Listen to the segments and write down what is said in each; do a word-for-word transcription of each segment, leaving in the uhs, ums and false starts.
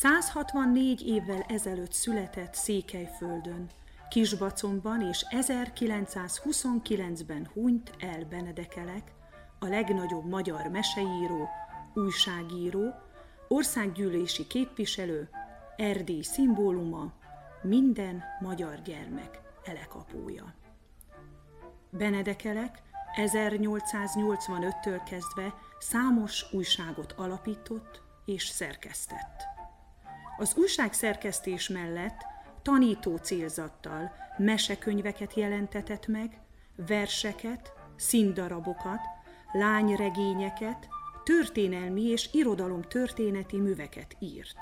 százhatvannégy évvel ezelőtt született Székelyföldön, Kisbacomban és ezerkilencszázhuszonkilencben hunyt el Benedekelek, a legnagyobb magyar meseíró, újságíró, országgyűlési képviselő, Erdély szimbóluma, minden magyar gyermek elekapója. Benedekelek ezernyolcszáznyolcvanöttől kezdve számos újságot alapított és szerkesztett. Az újságszerkesztés mellett tanító célzattal mesekönyveket jelentetett meg, verseket, színdarabokat, lányregényeket, történelmi és irodalomtörténeti műveket írt.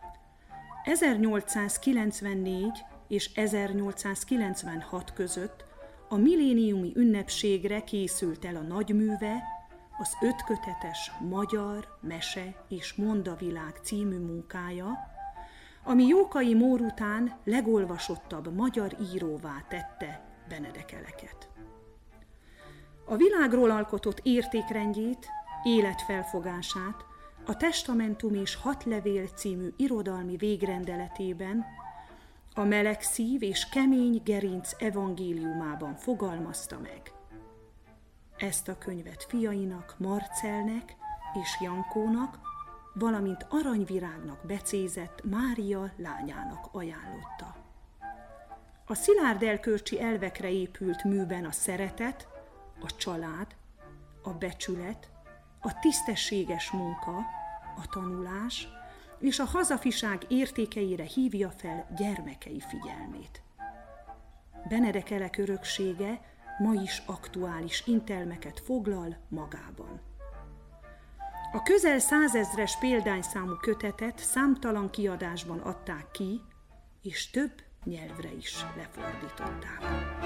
ezernyolcszázkilencvennégy és ezernyolcszázkilencvenhat között a milléniumi ünnepségre készült el a nagyműve, az ötkötetes Magyar Mese és Mondavilág című munkája, ami Jókai Mór után legolvasottabb magyar íróvá tette Benedekeleket. A világról alkotott értékrendjét, életfelfogását a Testamentum és hat levél című irodalmi végrendeletében, a meleg szív és kemény gerinc evangéliumában fogalmazta meg. Ezt a könyvet fiainak, Marcelnek és Jankónak, valamint Aranyvirágnak becézett Mária lányának ajánlotta. A szilárd erkölcsi elvekre épült műben a szeretet, a család, a becsület, a tisztességes munka, a tanulás és a hazafiság értékeire hívja fel gyermekei figyelmét. Benedekelek öröksége ma is aktuális intelmeket foglal magában. A közel százezres példányszámú kötetet számtalan kiadásban adták ki, és több nyelvre is lefordították.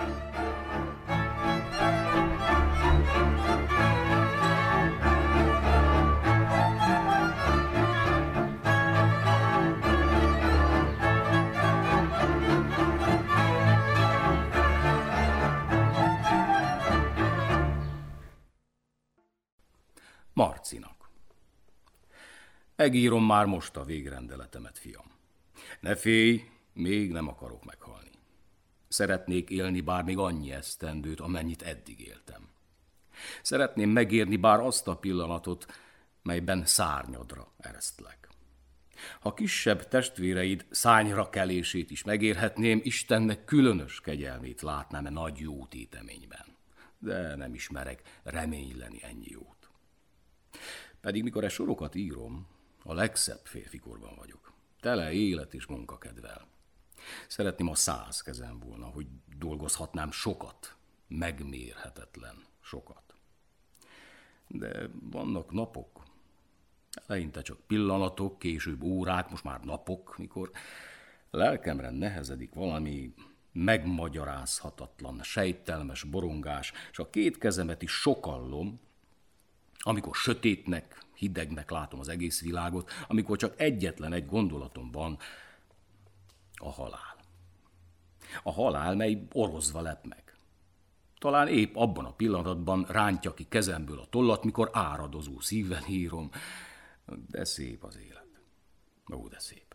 Marcinak. Megírom már most a végrendeletemet, fiam. Ne félj, még nem akarok meghalni. Szeretnék élni bár még annyi esztendőt, amennyit eddig éltem. Szeretném megérni bár azt a pillanatot, melyben szárnyadra eresztlek. Ha kisebb testvéreid szányra kelését is megérhetném, Istennek különös kegyelmét látnám e nagy jó téteményben. De nem ismerek reményleni ennyi jót. Pedig mikor e sorokat írom, a legszebb férfikorban vagyok. Tele élet és munkakedvel. Szeretném, ha száz kezem volna, hogy dolgozhatnám sokat, megmérhetetlen sokat. De vannak napok, eleinte csak pillanatok, később órák, most már napok, mikor lelkemre nehezedik valami megmagyarázhatatlan, sejtelmes borongás, és a két kezemet is sokallom, amikor sötétnek, hidegnek látom az egész világot, amikor csak egyetlen egy gondolatom van, a halál. A halál, mely orozva lep meg. Talán épp abban a pillanatban rántja ki kezemből a tollat, mikor áradozó szívvel írom, de szép az élet. Ó, de szép.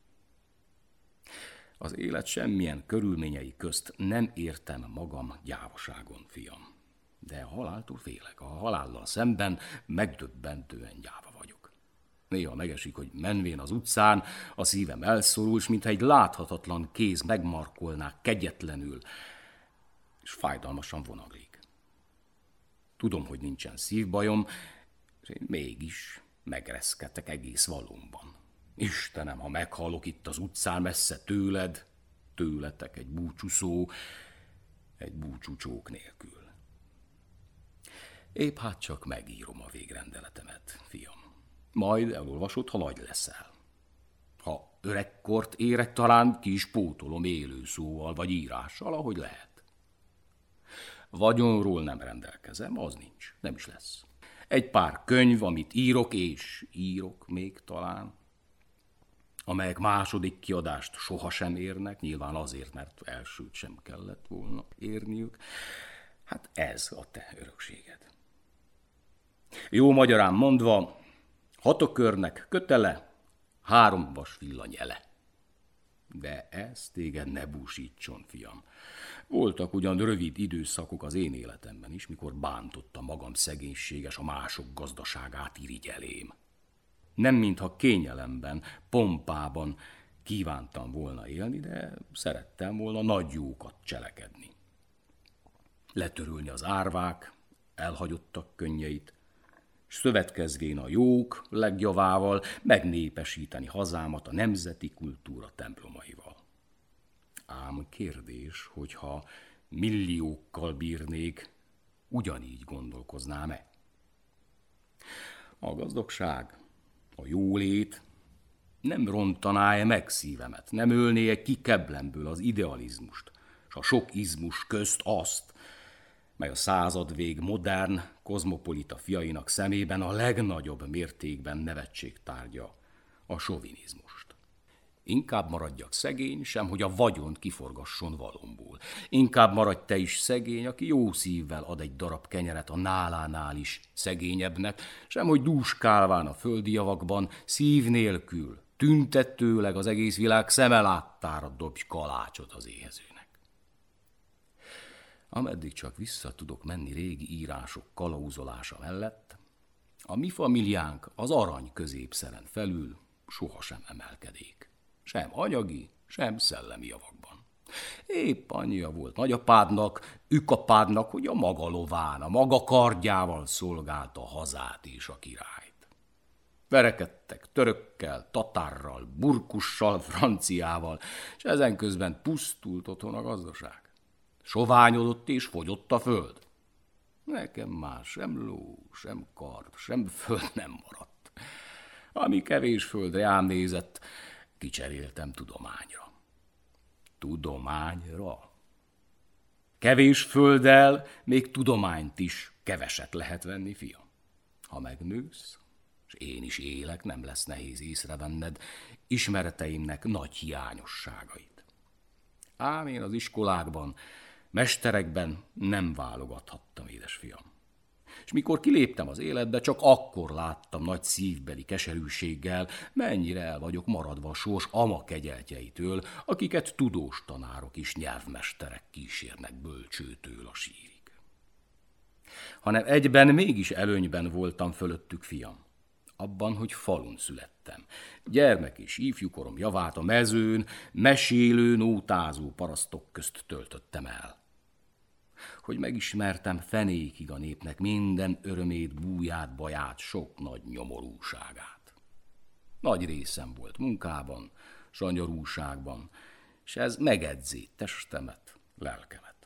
Az élet semmilyen körülményei közt nem értem magam gyávaságon, fiam. De a haláltól félek. A halállal szemben megdöbbentően gyáva vagyok. Néha megesik, hogy menvén az utcán a szívem elszorul, s mintha egy láthatatlan kéz megmarkolná kegyetlenül, és fájdalmasan vonaglik. Tudom, hogy nincsen szívbajom, és én mégis megreszketek egész valómban. Istenem, ha meghalok itt az utcán messze tőled, tőletek egy búcsúszó, egy búcsúcsók nélkül. Épp hát csak megírom a végrendeletemet, fiam. Majd elolvasod, ha nagy leszel. Ha öregkort érek, talán ki is pótolom élő szóval vagy írással, ahogy lehet. Vagyonról nem rendelkezem, az nincs, nem is lesz. Egy pár könyv, amit írok, és írok még talán, amelyek második kiadást sohasem érnek, nyilván azért, mert elsőt sem kellett volna érniük. Hát ez a te örökséged. Jó magyarán mondva, hatokörnek kötele, három vasvillany ele. De ez téged ne búsítson, fiam. Voltak ugyan rövid időszakok az én életemben is, mikor bántottam magam szegénységes, a mások gazdaságát irigyelém. Nem mintha kényelemben, pompában kívántam volna élni, de szerettem volna nagy jókat cselekedni. Letörölni az árvák, elhagyottak könnyeit, s szövetkezvén a jók legjavával megnépesíteni hazámat a nemzeti kultúra templomaival. Ám kérdés, hogyha milliókkal bírnék, ugyanígy gondolkoznám-e? A gazdagság, a jólét nem rontaná-e meg szívemet, nem ölné-e ki keblemből az idealizmust, s a sok izmus közt azt, mely a századvég modern, kozmopolita fiainak szemében a legnagyobb mértékben nevetségtárgya, a sovinizmust. Inkább maradjak szegény, sem hogy a vagyont kiforgasson valomból. Inkább maradj te is szegény, aki jó szívvel ad egy darab kenyeret a nálánál is szegényebbnek, sem hogy dúskálván a földi javakban, szív nélkül, tüntetőleg az egész világ szeme láttára dobj kalácsot az éhezőnek. Ameddig csak vissza tudok menni régi írások kalauzolása mellett, a mi familiánk az arany középszeren felül sohasem emelkedék. Sem anyagi, sem szellemi javakban. Épp annyia volt nagyapádnak, ükapádnak, hogy a maga lován, a maga kardjával szolgálta a hazát és a királyt. Verekedtek törökkel, tatárral, burkussal, franciával, és ezen közben pusztult otthon a gazdaság. Soványodott és fogyott a föld. Nekem már sem ló, sem kard, sem föld nem maradt. Ami kevés föld rám nézett, kicseréltem tudományra. Tudományra? Kevés földdel még tudományt is keveset lehet venni, fiam. Ha megnősz, és én is élek, nem lesz nehéz észrevenned ismereteimnek nagy hiányosságait. Ám én az iskolákban, mesterekben nem válogathattam, édesfiam. És mikor kiléptem az életbe, csak akkor láttam nagy szívbeli keserűséggel, mennyire el vagyok maradva a sors ama kegyeltjeitől, akiket tudós tanárok és nyelvmesterek kísérnek bölcsőtől a sírig. Hanem egyben mégis előnyben voltam fölöttük, fiam. Abban, hogy falun születtem. Gyermek és ifjúkorom javát a mezőn, mesélő, nótázó parasztok közt töltöttem el. Hogy megismertem fenékig a népnek minden örömét, búját, baját, sok nagy nyomorúságát. Nagy részem volt munkában, sanyarúságban, és ez megedzé testemet, lelkemet.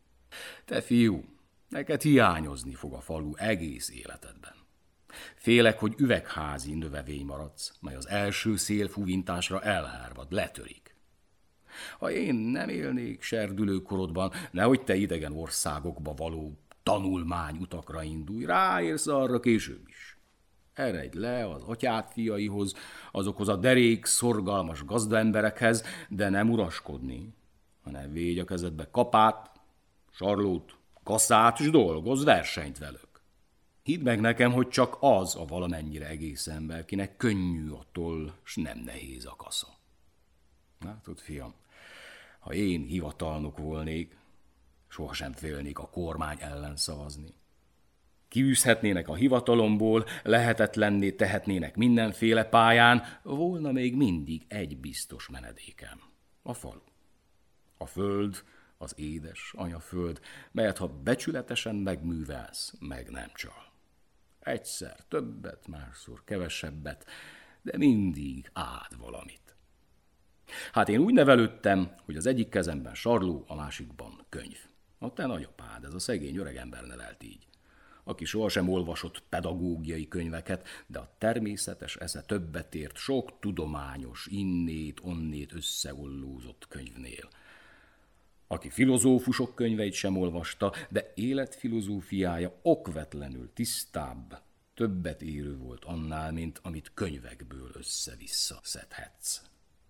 Te fiú, neked hiányozni fog a falu egész életedben. Félek, hogy üvegházi növevény maradsz, mely az első szélfúvintásra elhárvad, letörik. Ha én nem élnék serdülőkorodban, nehogy te idegen országokba való tanulmányutakra indulj, ráérsz arra később is. Eredj le az atyád fiaihoz, azokhoz a derék, szorgalmas gazdaemberekhez, de nem uraskodni, hanem végy a kezedbe kapát, sarlót, kaszát, és dolgozz, versenyt velük. Hidd meg nekem, hogy csak az a valamennyire egész ember, kinek könnyű a toll, s nem nehéz a kasza. Látod, fiam, ha én hivatalnok volnék, sohasem félnék a kormány ellen szavazni. Kiűzhetnének a hivatalomból, lehetetlenné tehetnének mindenféle pályán, volna még mindig egy biztos menedékem. A falu. A föld, az édes anyaföld, melyet ha becsületesen megművelsz, meg nem csal. Egyszer többet, másszor kevesebbet, de mindig áld valamit. Hát én úgy nevelődtem, hogy az egyik kezemben sarló, a másikban könyv. A te nagyapád, ez a szegény öregember nevelt így, aki sohasem olvasott pedagógiai könyveket, de a természetes esze többet ért sok tudományos, innét, onnét összeollózott könyvnél. Aki filozófusok könyveit sem olvasta, de életfilozófiája okvetlenül tisztább, többet érő volt annál, mint amit könyvekből össze-vissza szedhetsz.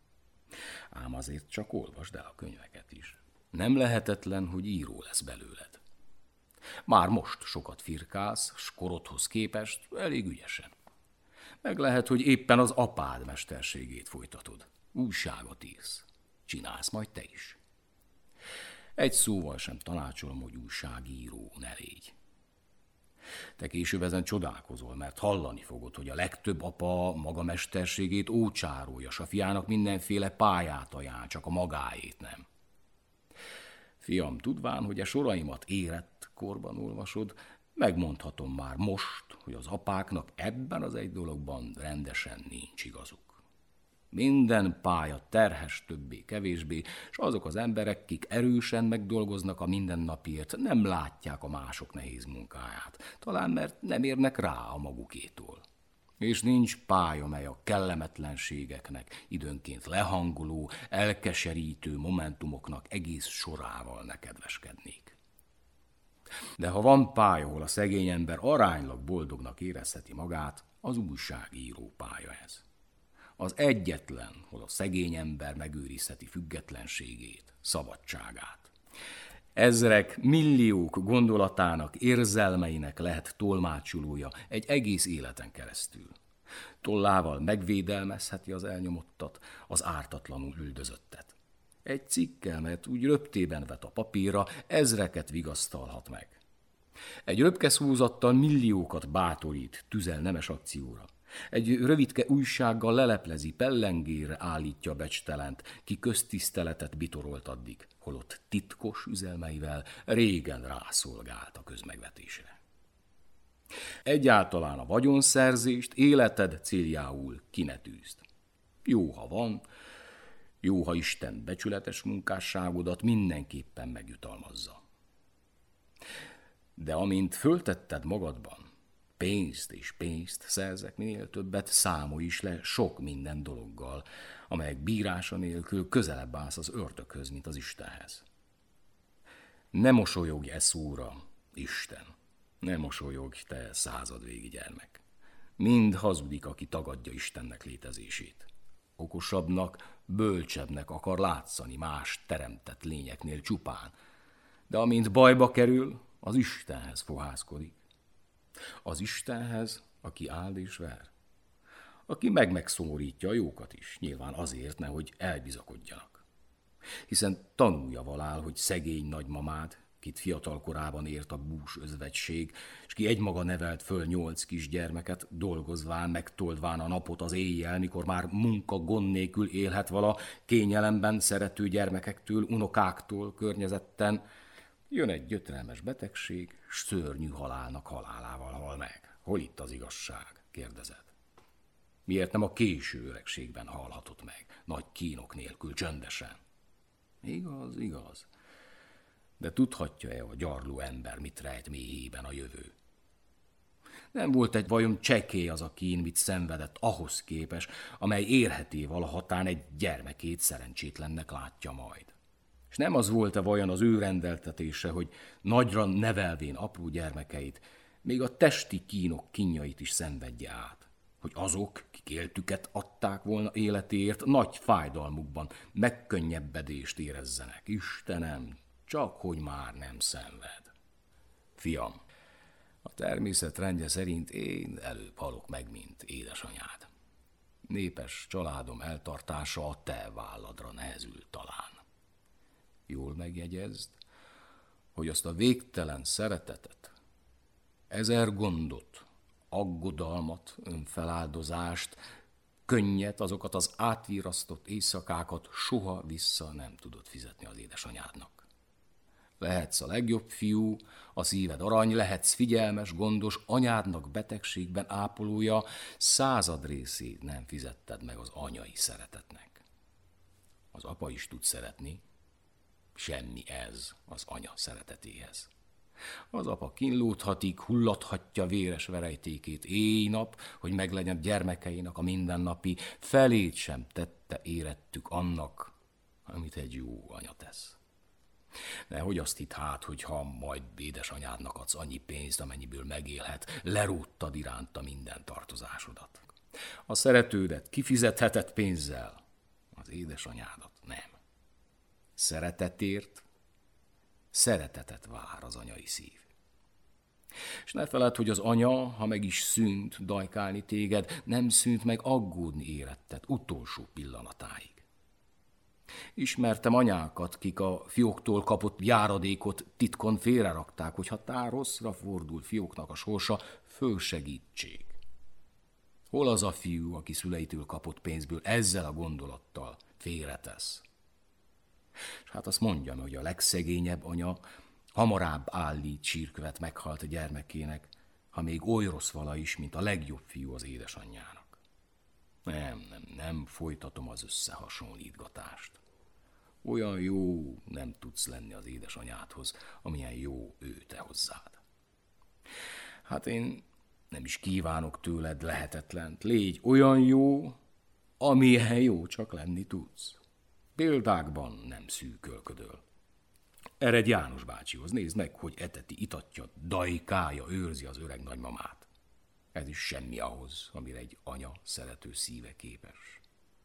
Ám azért csak olvasd el a könyveket is. Nem lehetetlen, hogy író lesz belőled. Már most sokat firkálsz, s korodhoz képest elég ügyesen. Meg lehet, hogy éppen az apád mesterségét folytatod. Újságot írsz. Csinálsz majd te is. Egy szóval sem tanácsolom, hogy újságíró ne légy. Te később ezen csodálkozol, mert hallani fogod, hogy a legtöbb apa maga mesterségét ócsárolja, s a fiának mindenféle pályát ajánl, csak a magáét nem. Fiam, tudván, hogy a soraimat érett korban olvasod, megmondhatom már most, hogy az apáknak ebben az egy dologban rendesen nincs igazuk. Minden pálya terhes többé-kevésbé, és azok az emberek, kik erősen megdolgoznak a mindennapiért, nem látják a mások nehéz munkáját, talán mert nem érnek rá a magukétól. És nincs pálya, mely a kellemetlenségeknek, időnként lehangoló, elkeserítő momentumoknak egész sorával ne kedveskednék. De ha van pálya, ahol a szegény ember aránylag boldognak érezheti magát, az újságíró pálya ez. Az egyetlen, hol a szegény ember megőrizheti függetlenségét, szabadságát. Ezrek, milliók gondolatának, érzelmeinek lehet tolmácsolója egy egész életen keresztül. Tollával megvédelmezheti az elnyomottat, az ártatlanul üldözöttet. Egy cikkel, mert úgy röptében vet a papírra, ezreket vigasztalhat meg. Egy röpke szózattal milliókat bátorít, tüzel nemes akcióra. Egy rövidke újsággal leleplezi, pellengérre állítja becstelent, ki köztiszteletet bitorolt addig, holott titkos üzelmeivel régen rászolgált a közmegvetésre. Egyáltalán a vagyonszerzést életed céljául ki ne tűzd. Jó, ha van, jó, ha Isten becsületes munkásságodat mindenképpen megjutalmazza. De amint föltetted magadban, pénzt és pénzt szerzek minél többet, számolj is le sok minden dologgal, amelyek bírása nélkül közelebb állsz az ördöghöz, mint az Istenhez. Ne mosolyogj e szóra, Isten, ne mosolyogj, te századvégi gyermek. Mind hazudik, aki tagadja Istennek létezését. Okosabbnak, bölcsebbnek akar látszani más teremtett lényeknél csupán, de amint bajba kerül, az Istenhez fohászkodik. Az Istenhez, aki áld és ver. Aki meg-megszomorítja a jókat is, nyilván azért, nehogy elbizakodjanak. Hiszen tanulja valál, hogy szegény nagymamád, kit fiatal korában ért a bús özvegység, és ki egymaga nevelt föl nyolc kisgyermeket, dolgozván, megtoldván a napot az éjjel, mikor már munka gond nélkül élhet vala, kényelemben szerető gyermekektől, unokáktól, környezetten, jön egy gyötrelmes betegség, s szörnyű halálnak halálával hal meg. Hol itt az igazság? Kérdezed. Miért nem a késő öregségben halhatott meg, nagy kínok nélkül, csöndesen? Igaz, igaz. De tudhatja-e a gyarló ember, mit rejt mélyében a jövő? Nem volt egy vajon csekély az a kín, mit szenvedett ahhoz képes, amely érheti valahatán egy gyermekét szerencsétlennek látja majd. És nem az volt-e vajon az ő rendeltetése, hogy nagyra nevelvén apró gyermekeit, még a testi kínok kínjait is szenvedje át, hogy azok, kik éltüket adták volna életéért, nagy fájdalmukban megkönnyebbedést érezzenek. Istenem, csak hogy már nem szenved. Fiam, a természet rendje szerint én előbb halok meg, mint édesanyád. Népes családom eltartása a te válladra nehezül talán. Jól megjegyezd, hogy azt a végtelen szeretetet, ezer gondot, aggodalmat, önfeláldozást, könnyet, azokat az átvirasztott éjszakákat soha vissza nem tudod fizetni az édesanyádnak. Lehetsz a legjobb fiú, a szíved arany, lehetsz figyelmes, gondos, anyádnak betegségben ápolója, század részét nem fizetted meg az anyai szeretetnek. Az apa is tud szeretni, semmi ez az anya szeretetéhez. Az apa kínlódhatik, hullathatja véres verejtékét éjnap, hogy meglegyen gyermekeinek a mindennapi, felét sem tette érettük annak, amit egy jó anya tesz. Nehogy azt hidd hát, hogy ha majd édesanyádnak adsz annyi pénzt, amennyiből megélhet, leróttad iránta minden tartozásodat. A szeretődet kifizetheted pénzzel, az édesanyádat nem. Szeretetért szeretetet vár az anyai szív. És ne feledd, hogy az anya, ha meg is szűnt dajkálni téged, nem szűnt meg aggódni éretted utolsó pillanatáig. Ismertem anyákat, kik a fióktól kapott járadékot titkon félrerakták, hogy ha tár rosszra fordul fióknak a sorsa, fölsegítsék. Hol az a fiú, aki szüleitől kapott pénzből ezzel a gondolattal félretesz? És hát azt mondjam, hogy a legszegényebb anya hamarabb állít sírkövet meghalt a gyermekének, ha még oly rossz vala is, mint a legjobb fiú az édesanyjának. Nem, nem, nem folytatom az összehasonlítgatást. Olyan jó nem tudsz lenni az édesanyádhoz, amilyen jó ő te hozzád. Hát én nem is kívánok tőled lehetetlent. Légy olyan jó, amilyen jó csak lenni tudsz. Példákban nem szűkölködöl. Eredj János bácsihoz, nézd meg, hogy eteti, itatja, dajkája, őrzi az öreg nagymamát. Ez is semmi ahhoz, amire egy anya szerető szíve képes.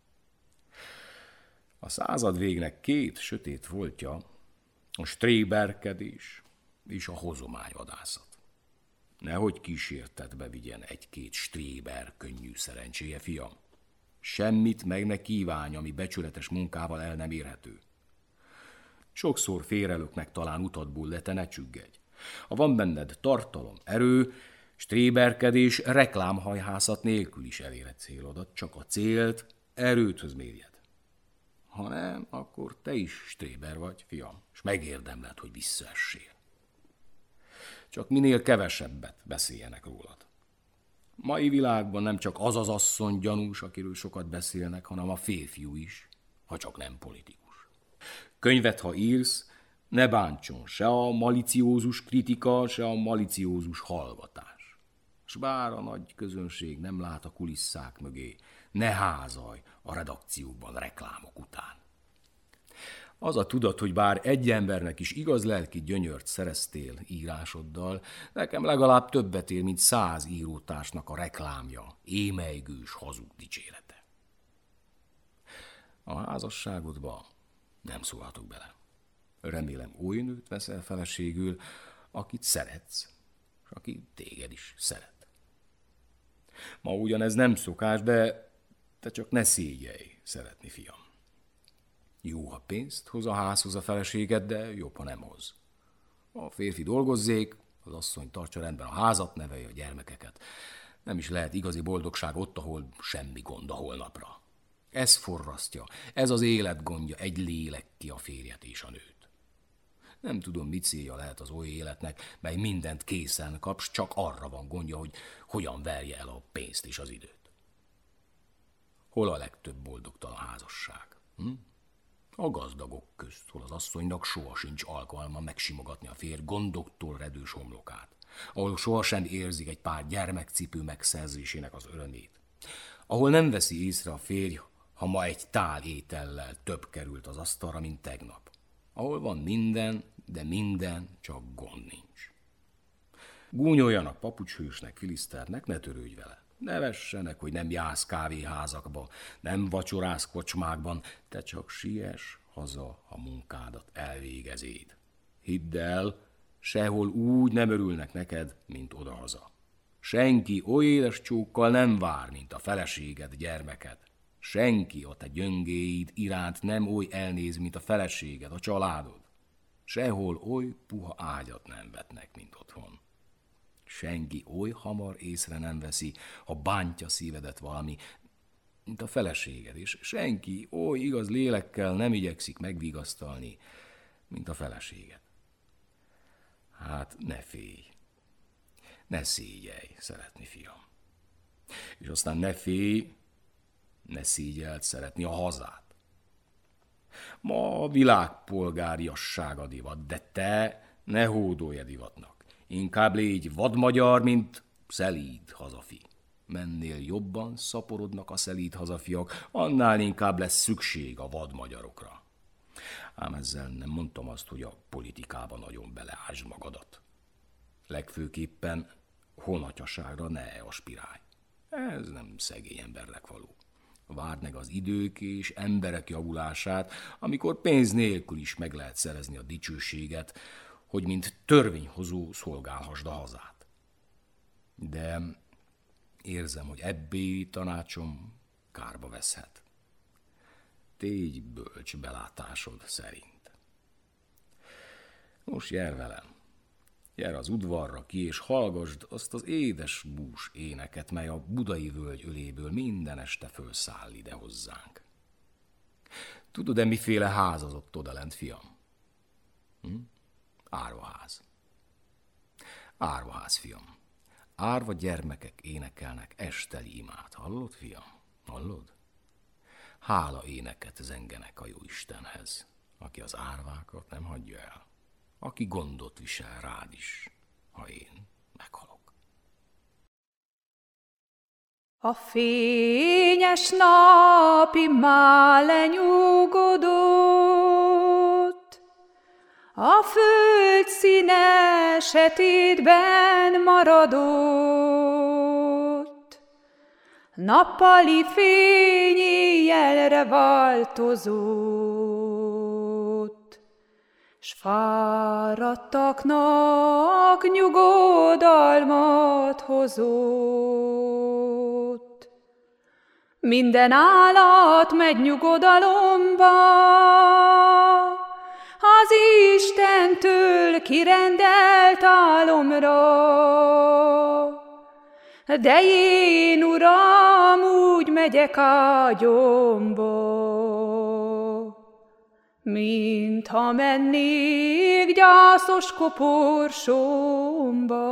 A század végnek két sötét voltja, a stréberkedés és a hozományvadászat. Nehogy kísértetbe vigyen egy-két stréber könnyű szerencséje, fiam. Semmit meg ne kívánj, ami becsületes munkával el nem érhető. Sokszor félrelöknek talán utadból, de te ne csüggedj. Ha van benned tartalom, erő, stréberkedés, reklámhajhászat nélkül is eléred célodat, csak a célt erőthöz mérjed. Ha nem, akkor te is stréber vagy, fiam, és megérdemled, hogy visszaessél. Csak minél kevesebbet beszéljenek rólad. Mai világban nem csak az az asszony gyanús, akiről sokat beszélnek, hanem a férfiú is, ha csak nem politikus. Könyvet, ha írsz, ne bántson se a maliciózus kritika, se a maliciózus hallgatás. S bár a nagy közönség nem lát a kulisszák mögé, ne házalj a redakcióban reklámok után. Az a tudat, hogy bár egy embernek is igaz lelki gyönyört szereztél írásoddal, nekem legalább többet ér, mint száz írótársnak a reklámja, émelygős hazug dicsérete. A házasságodba nem szólhatok bele. Remélem oly nőt veszel feleségül, akit szeretsz, és aki téged is szeret. Ma ugyanez nem szokás, de te csak ne szégyelj szeretni, fiam. Jó, ha pénzt hoz a házhoz a feleséged, de jobb, ha nem hoz. A férfi dolgozzék, az asszony tartsa rendben a házat, nevelje a gyermekeket. Nem is lehet igazi boldogság ott, ahol semmi gond a holnapra. Ez forrasztja, ez az élet gondja, egy lélek ki a férjet és a nőt. Nem tudom, mit célja lehet az oly életnek, mely mindent készen kapsz, csak arra van gondja, hogy hogyan verje el a pénzt és az időt. Hol a legtöbb boldogtalan házasság? Hm? A gazdagok közt, hol az asszonynak soha sincs alkalma megsimogatni a férj gondoktól redős homlokát, ahol sohasem érzik egy pár gyermekcipő megszerzésének az örömét, ahol nem veszi észre a férj, ha ma egy tál étellel több került az asztalra, mint tegnap, ahol van minden, de minden, csak gond nincs. Gúnyoljanak papucshősnek, filiszternek, ne törődj vele. Ne vessenek, hogy nem jársz kávéházakba, nem vacsorász kocsmákban, te csak siess haza, a munkádat elvégezéd. Hidd el, sehol úgy nem örülnek neked, mint odahaza. Senki oly éles csókkal nem vár, mint a feleséged, gyermeked. Senki a te gyöngéid iránt nem oly elnéz, mint a feleséged, a családod. Sehol oly puha ágyat nem vetnek, mint otthon. Senki oly hamar észre nem veszi, ha bántja szívedet valami, mint a feleséged, és senki oly igaz lélekkel nem igyekszik megvigasztalni, mint a feleséged. Hát ne félj, ne szégyelj szeretni, fiam. És aztán ne félj, ne szégyeld szeretni a hazát. Ma a világpolgáriasság a divat, de te ne hódolj a divatnak. Inkább légy vadmagyar, mint szelíd hazafi. Mennél jobban szaporodnak a szelíd hazafiak, annál inkább lesz szükség a vadmagyarokra. Ám ezzel nem mondtam azt, hogy a politikában nagyon beleásd magadat. Legfőképpen honatyaságra ne aspirálj. Ez nem szegény embernek való. Várd meg az idők és emberek javulását, amikor pénz nélkül is meg lehet szerezni a dicsőséget, hogy mint törvényhozó szolgálhassd a hazát. De érzem, hogy ebbé tanácsom kárba veszhet. Tégy bölcs belátásod szerint. Most jár velem. Jár az udvarra ki, és hallgasd azt az édes bús éneket, mely a budai völgy öléből minden este fölszáll ide hozzánk. Tudod-e, miféle ház az ott odalent, fiam? Hm? Árvaház. Árvaház, fiam. Árva gyermekek énekelnek esteli imát. Hallod, fiam? Hallod? Hála éneket zengenek a Jóistenhez, aki az árvákat nem hagyja el, aki gondot visel rád is, ha én meghalok. A fényes nap immár lenyugodott, a föld színe sötétben maradott, nappali fény éjjelre változott, s fáradtaknak nyugodalmat hozott. Minden állat megy nyugodalomba, az Istentől kirendelt álomra. De én, Uram, úgy megyek ágyomba, mintha mennék gyászos koporsomba.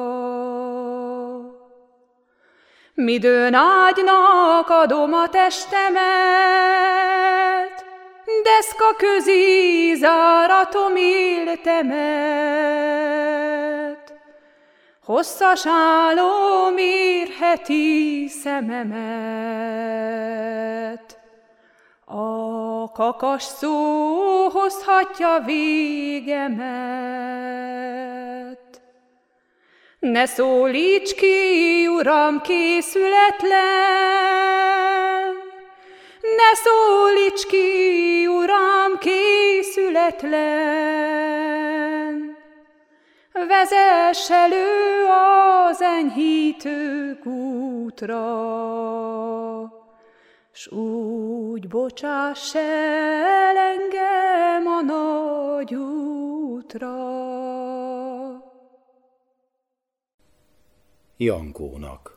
Midőn ágynak adom a testemet, deszka közé záratom életemet. Hosszas álom érheti szememet, a kakas szó hozhatja végemet. Ne szólíts ki, Uram, készületlen, ne szólíts ki, Uram, készületlen. Vezess elő az enyhítő útra, s úgy bocsáss el engem a nagy útra. Jankónak.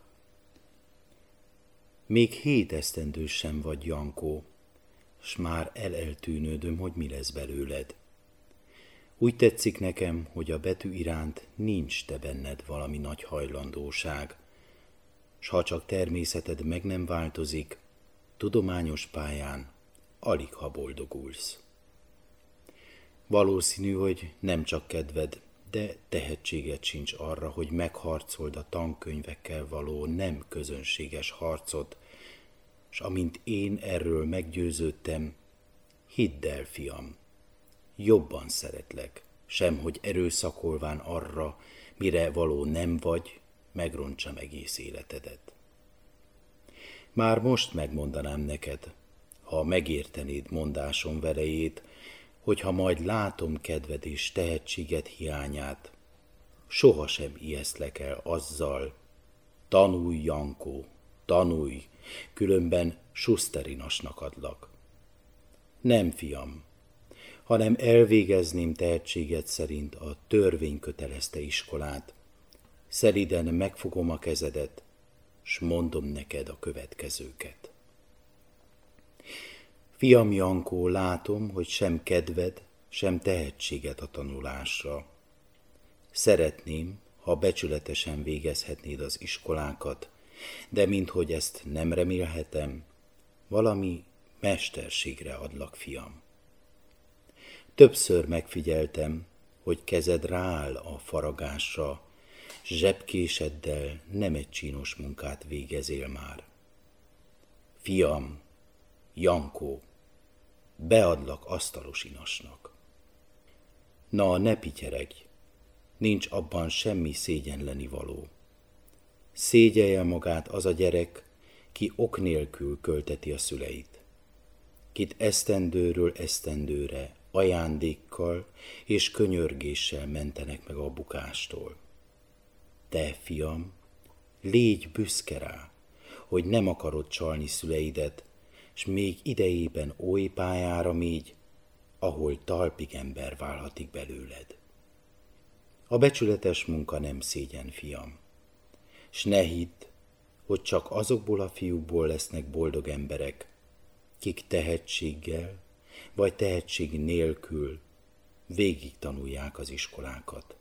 Még hét esztendős sem vagy, Jankó, s már eleltűnődöm, hogy mi lesz belőled. Úgy tetszik nekem, hogy a betű iránt nincs te benned valami nagy hajlandóság, s ha csak természeted meg nem változik, tudományos pályán alig ha boldogulsz. Valószínű, hogy nem csak kedved, de tehetséged sincs arra, hogy megharcold a tankönyvekkel való nem közönséges harcot, s amint én erről meggyőződtem, hidd el, fiam, jobban szeretlek, sem hogy erőszakolván arra, mire való nem vagy, megrontsam egész életedet. Már most megmondanám neked, ha megértenéd mondásom velejét, hogyha majd látom kedved és tehetséged hiányát, sohasem ijesztlek el azzal, tanulj, Jankó, tanulj, különben Schusterinasnak adlak. Nem, fiam, hanem elvégezném tehetséged szerint a törvény kötelezte iskolát, szeliden megfogom a kezedet, s mondom neked a következőket. Fiam, Jankó, látom, hogy sem kedved, sem tehetséged a tanulásra. Szeretném, ha becsületesen végezhetnéd az iskolákat, de minthogy ezt nem remélhetem, valami mesterségre adlak, fiam. Többször megfigyeltem, hogy kezed rááll a faragásra, s zsebkéseddel nem egy csinos munkát végezél már. Fiam, Jankó, beadlak asztalos inasnak. Na, ne pityeregj, nincs abban semmi szégyenleni való. Szégyelje magát az a gyerek, ki ok nélkül költeti a szüleit, kit esztendőről esztendőre ajándékkal és könyörgéssel mentenek meg a bukástól. Te, fiam, légy büszke rá, hogy nem akarod csalni szüleidet, s még idejében oly pályára mégy, ahol talpig ember válhatik belőled. A becsületes munka nem szégyen, fiam, s ne hidd, hogy csak azokból a fiúkból lesznek boldog emberek, kik tehetséggel vagy tehetség nélkül végig tanulják az iskolákat.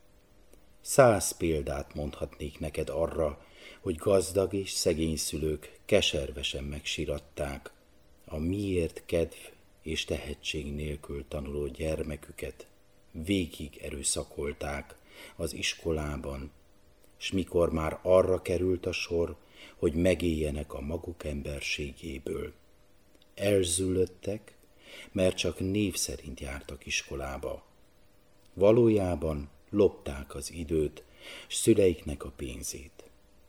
Száz példát mondhatnék neked arra, hogy gazdag és szegény szülők keservesen megsiratták a miért kedv és tehetség nélkül tanuló gyermeküket, végig erőszakolták az iskolában, s mikor már arra került a sor, hogy megéljenek a maguk emberségéből, elzüllöttek, mert csak név szerint jártak iskolába. Valójában lopták az időt, s szüleiknek a pénzét.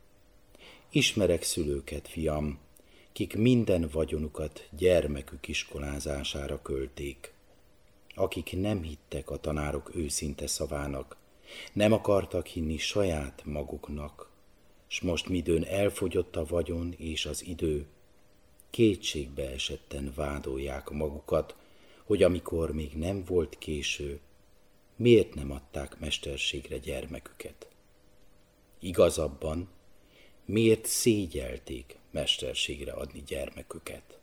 Ismerek szülőket, fiam, kik minden vagyonukat gyermekük iskolázására költék, akik nem hittek a tanárok őszinte szavának, nem akartak hinni saját maguknak, s most midőn elfogyott a vagyon és az idő, kétségbe esetten vádolják magukat, hogy amikor még nem volt késő, miért nem adták mesterségre gyermeküket. Igazabban, miért szégyelték mesterségre adni gyermeküket?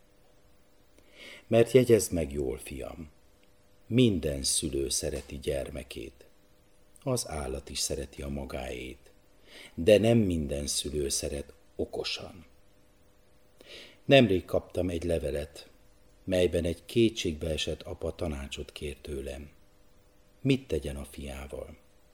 Mert jegyezd meg jól, fiam, minden szülő szereti gyermekét, az állat is szereti a magáét, de nem minden szülő szeret okosan. Nemrég kaptam egy levelet, melyben egy kétségbeesett apa tanácsot kér tőlem. Mit tegyen a fiával?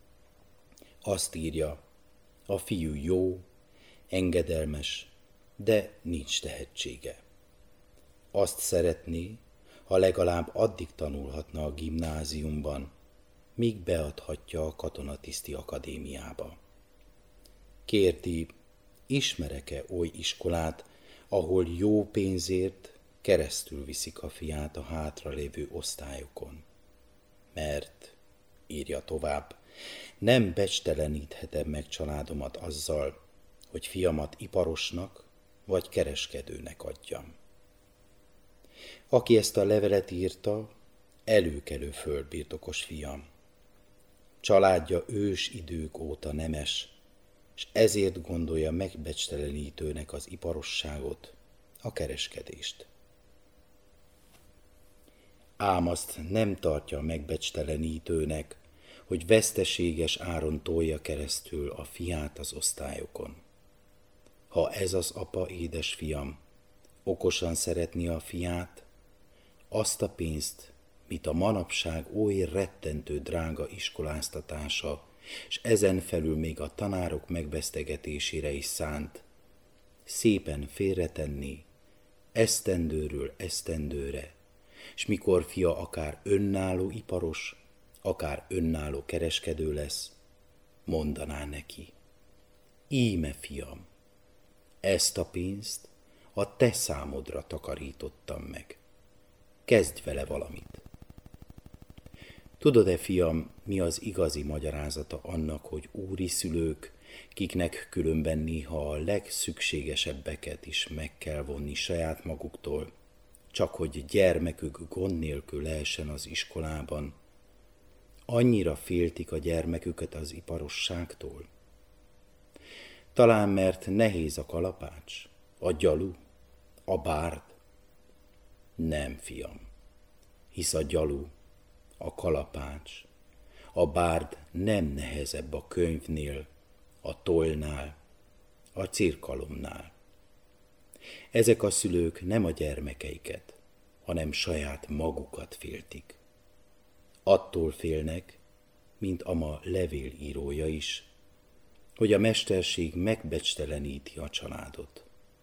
Azt írja, a fiú jó, engedelmes, de nincs tehetsége. Azt szeretné, ha legalább addig tanulhatna a gimnáziumban, míg beadhatja a katonatiszti akadémiába. Kérti, ismerek-e oly iskolát, ahol jó pénzért keresztül viszik a fiát a hátralévő osztályokon? Mert, írja tovább, nem becsteleníthetem meg családomat azzal, hogy fiamat iparosnak vagy kereskedőnek adjam. Aki ezt a levelet írta, előkelő földbirtokos fiam. Családja ős idők óta nemes, és ezért gondolja megbecstelenítőnek az iparosságot, a kereskedést. Ám azt nem tartja megbecstelenítőnek, hogy veszteséges áron tolja keresztül a fiát az osztályokon. Ha ez az apa, édes fiam, okosan szeretné a fiát, azt a pénzt, mit a manapság oly rettentő drága iskoláztatása, és ezen felül még a tanárok megvesztegetésére is szánt, szépen félretenni, esztendőről esztendőre, s mikor fia akár önálló iparos, akár önálló kereskedő lesz, mondaná neki, íme fiam, ezt a pénzt a te számodra takarítottam meg. Kezdj vele valamit. Tudod-e, fiam, mi az igazi magyarázata annak, hogy úri szülők, kiknek különben néha a legszükségesebbeket is meg kell vonni saját maguktól, csak hogy gyermekük gond nélkül lehessen az iskolában, annyira féltik a gyermeküket az iparosságtól? Talán mert nehéz a kalapács, a gyalu, a bárd? Nem, fiam, hisz a gyalu, a kalapács, a bárd nem nehezebb a könyvnél, a tollnál, a cirkalomnál. Ezek a szülők nem a gyermekeiket, hanem saját magukat féltik. Attól félnek, mint a ma levélírója is, hogy a mesterség megbecsteleníti a családot.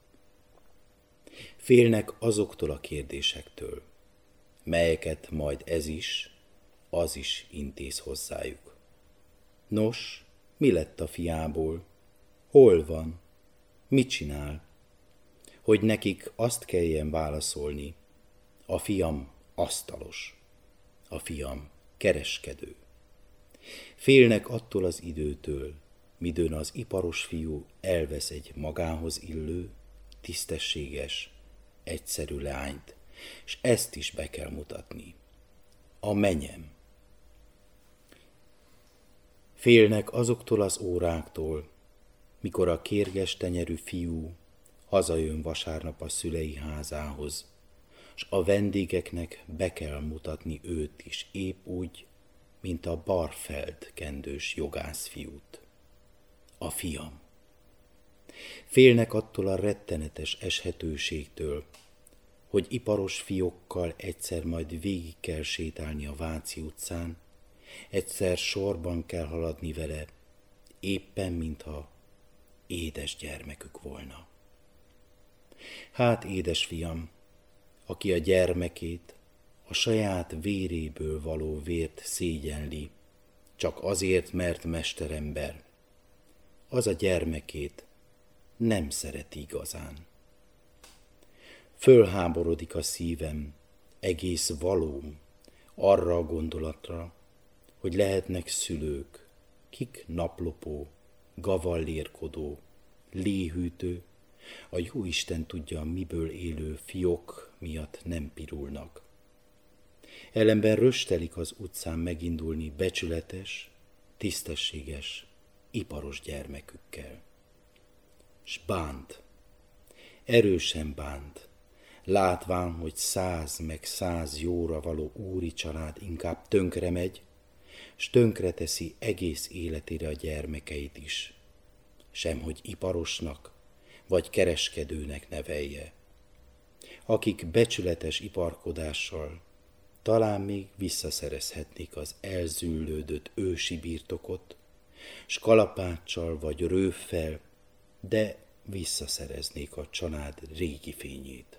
Félnek azoktól a kérdésektől, melyeket majd ez is, az is intéz hozzájuk. Nos, mi lett a fiából? Hol van? Mit csinál? Hogy nekik azt kelljen válaszolni, a fiam asztalos. a fiam kereskedő. Félnek attól az időtől, midőn az iparos fiú elvesz egy magához illő, tisztességes, egyszerű lányt, s ezt is be kell mutatni. A menyem. Félnek azoktól az óráktól, mikor a kérges tenyerű fiú hazajön vasárnap a szülei házához, s a vendégeknek be kell mutatni őt is épp úgy, mint a Barfeld kendős jogászfiút. A fiam. Félnek attól a rettenetes eshetőségtől, hogy iparos fiókkal egyszer majd végig kell sétálni a Váci utcán, egyszer sorban kell haladni vele, éppen mintha édes gyermekük volna. Hát, édes fiam, aki a gyermekét, a saját véréből való vért szégyenli, csak azért, mert mesterember, az a gyermekét nem szereti igazán. Fölháborodik a szívem, egész valóm, arra a gondolatra, hogy lehetnek szülők, kik naplopó, gavallérkodó, léhűtő, a jóisten tudja, miből élő fiók miatt nem pirulnak. Ellenben röstelik az utcán megindulni becsületes, tisztességes, iparos gyermekükkel. S bánt, erősen bánt, látván, hogy száz meg száz jóra való úri család inkább tönkre megy, s tönkre teszi egész életére a gyermekeit is, semhogy iparosnak vagy kereskedőnek nevelje, akik becsületes iparkodással talán még visszaszerezhetnék az elzüllődött ősi birtokot, s kalapáccsal vagy rőffel, de visszaszereznék a család régi fényét.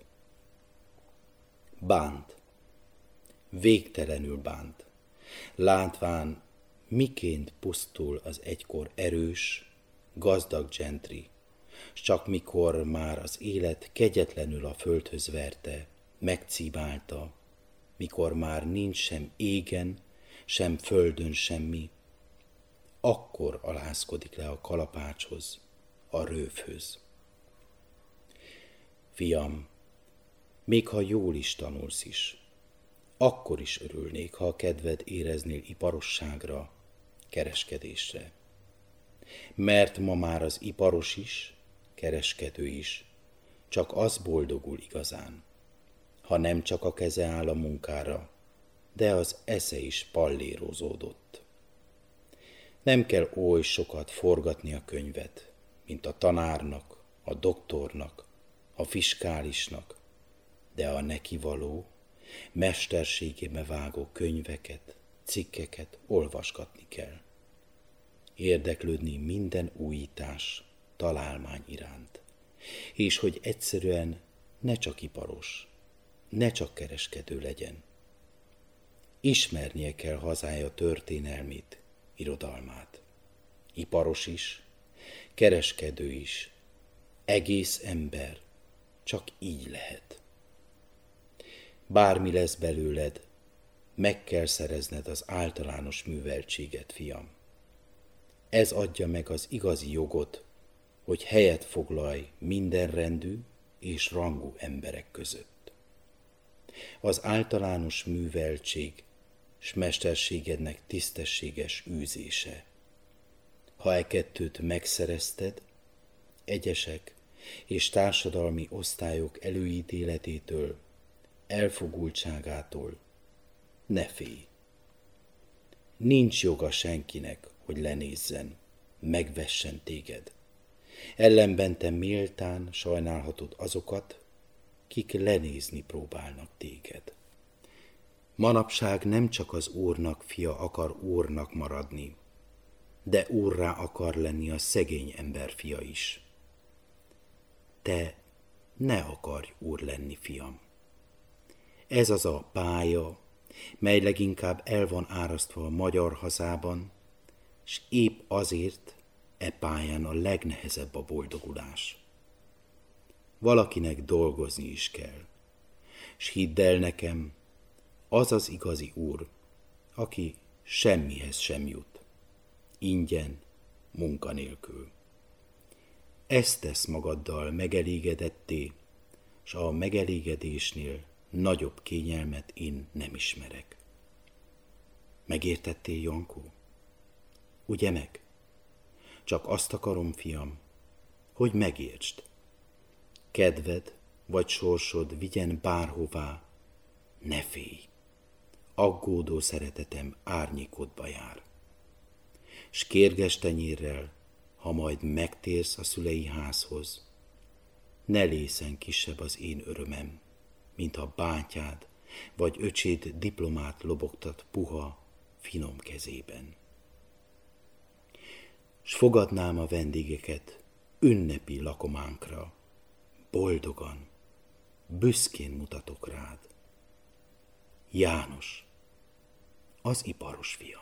Bánt, végtelenül bánt, látván, miként pusztul az egykor erős, gazdag gentry, s csak mikor már az élet kegyetlenül a földhöz verte, megcíbálta, mikor már nincs sem égen, sem földön semmi, akkor alázkodik le a kalapácshoz, a rőfhöz. Fiam, még ha jól is tanulsz is, akkor is örülnék, ha a kedved éreznél iparosságra, kereskedésre. Mert ma már az iparos is, kereskedő is, csak az boldogul igazán, ha nem csak a keze áll a munkára, de az esze is pallérozódott. Nem kell oly sokat forgatni a könyvet, mint a tanárnak, a doktornak, a fiskálisnak, de a neki való, mesterségébe vágó könyveket, cikkeket olvasgatni kell. Érdeklődni minden újítás, találmány iránt, és hogy egyszerűen ne csak iparos, ne csak kereskedő legyen. Ismernie kell hazája történelmét, irodalmát. Iparos is, kereskedő is, egész ember, csak így lehet. Bármi lesz belőled, meg kell szerezned az általános műveltséget, fiam. Ez adja meg az igazi jogot, hogy helyet foglalj minden rendű és rangú emberek között. Az általános műveltség s mesterségednek tisztességes űzése. Ha e kettőt megszerezted, egyesek és társadalmi osztályok előítéletétől, elfogultságától, ne félj. Nincs joga senkinek, hogy lenézzen, megvessen téged. Ellenben te méltán sajnálhatod azokat, kik lenézni próbálnak téged. Manapság nem csak az úrnak fia akar úrnak maradni, de úrrá akar lenni a szegény ember fia is. Te ne akarj úr lenni, fiam. Ez az a pálya, mely leginkább el van árasztva a magyar hazában, s épp azért e pályán a legnehezebb a boldogulás. Valakinek dolgozni is kell, s hidd el nekem, az az igazi úr, aki semmihez sem jut, ingyen, munkanélkül. Ezt tesz magaddal megelégedetté, s a megelégedésnél nagyobb kényelmet én nem ismerek. Megértettél, Jankó? Ugye meg? Csak azt akarom, fiam, hogy megértsd. Kedved vagy sorsod vigyen bárhová, ne félj. Aggódó szeretetem árnyékodba jár. S kérges tenyérrel, ha majd megtérsz a szülei házhoz, ne lészen kisebb az én örömem, mint ha bátyád vagy öcséd diplomát lobogtat puha, finom kezében. S fogadnám a vendégeket ünnepi lakománkra, boldogan, büszkén mutatok rád. János, az iparos fiam.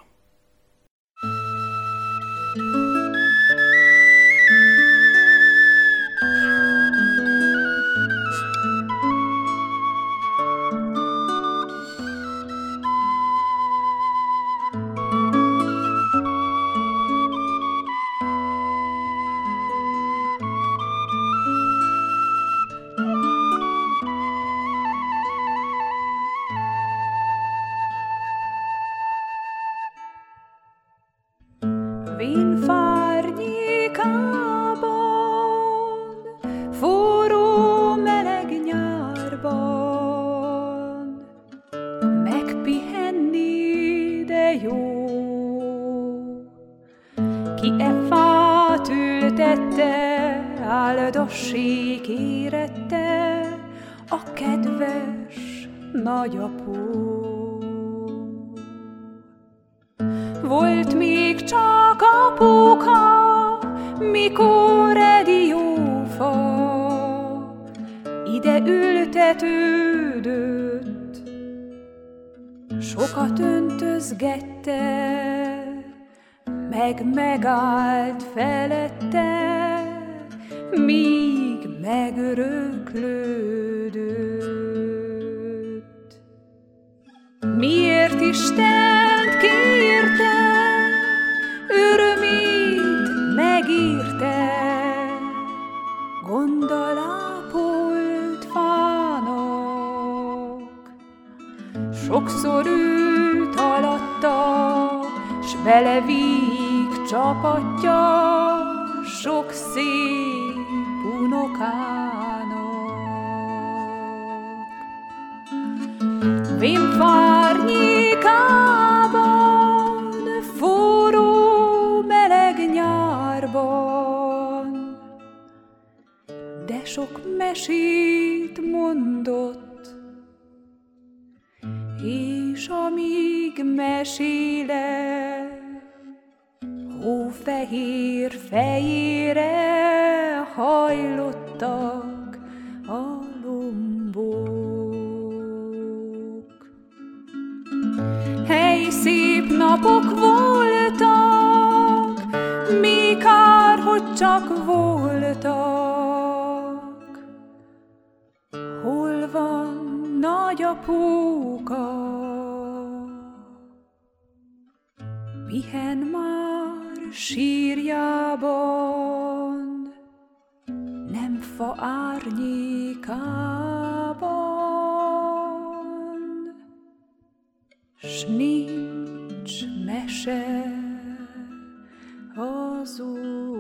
Áldassék érette a kedves nagyapó. Volt még csak apuka, mikor egy jófa ide ültetődött, sokat öntözgette, meg megállt felette, míg megöröklődött. Miért Istent kérte, örömét megírte, gonddal ápolt fának. Sokszor ült alatta, s vele víg csapatja, sok szép unokának. Vénfárnyékában, forró meleg nyárban, de sok mesét mondott, és amíg meséle, hófehér fejére hajlottak a lombok. Hely, szép napok voltak, mi kár, hogy csak voltak. Hol van nagyapóka? Pihen már sírjában, nem fa árnyékában, s nincs mese az